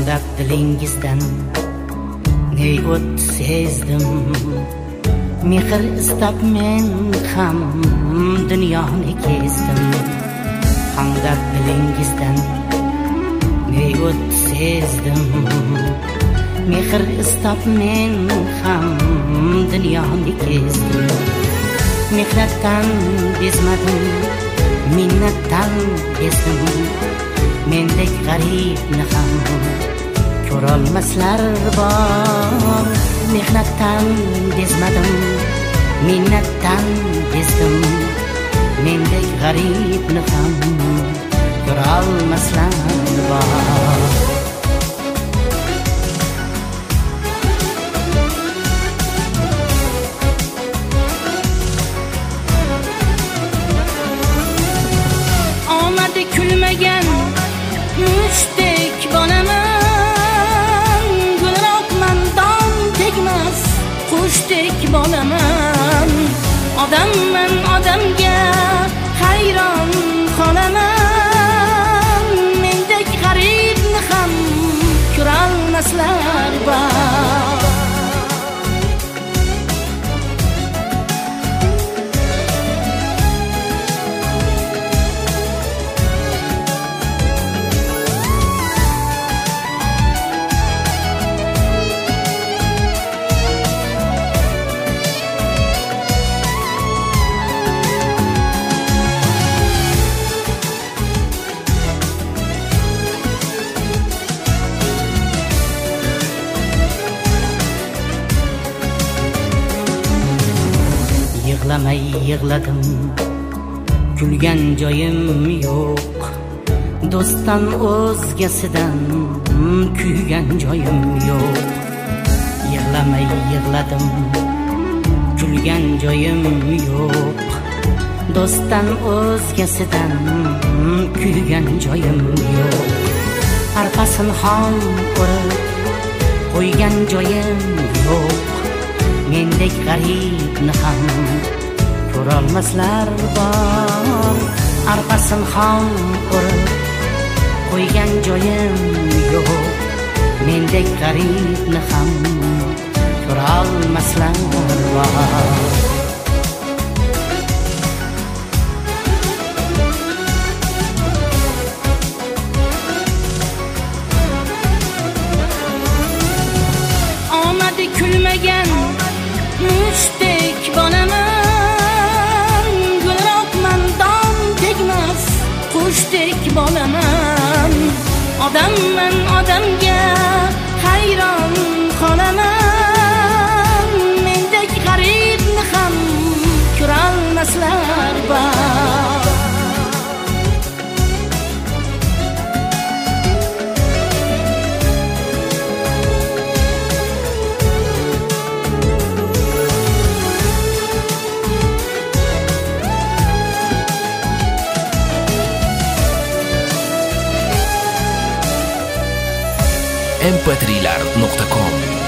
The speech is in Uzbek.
Qamdab dilingizdan ne o't sezdim, mehr istab men ham dunyoni kezdim. Qamdab dilingizdan ne o't sezdim, mehr istab men ham dunyoni kezdim. Mehnatdan bezmadim, minnatdan bezdim, mendek g'aribni ham ko'rolmaslar bor. Mehnatdan bezmadim, minnatdan bezdim, mendek g'aribni ham ko'rolmaslar bor. Omadi kulmagan mushdek bolaman, gulroqman dom tegmas qushdek bolaman. Odamman odamga hayron qolaman, mendek g'aribni ham ko'rolmaslar bor. Yig'lamay yig'ladim, kulgan joyim yo'q. Do'stdan o'zgasidan kuygan joyim yo'q. Yig'lamay yig'ladim, kulgan joyim yo'q. Do'stdan o'zgasidan kuygan joyim yo'q. Arqasin xom o'rib qo'ygan joyim yo'q. Mendek g'aribni ham ko'rolmaslar bor. Arqasin xom o'rib qo'ygan joyim yo'q. Mendek g'aribni ham ko'rolmaslar bor. Omadi kulmagan mushdek bolaman, gulroqman dom tegmas qushdek bolaman. Odamman odamga hayron qolaman, mendek g'aribni ham ko'rolmaslar bor. mp3lar.com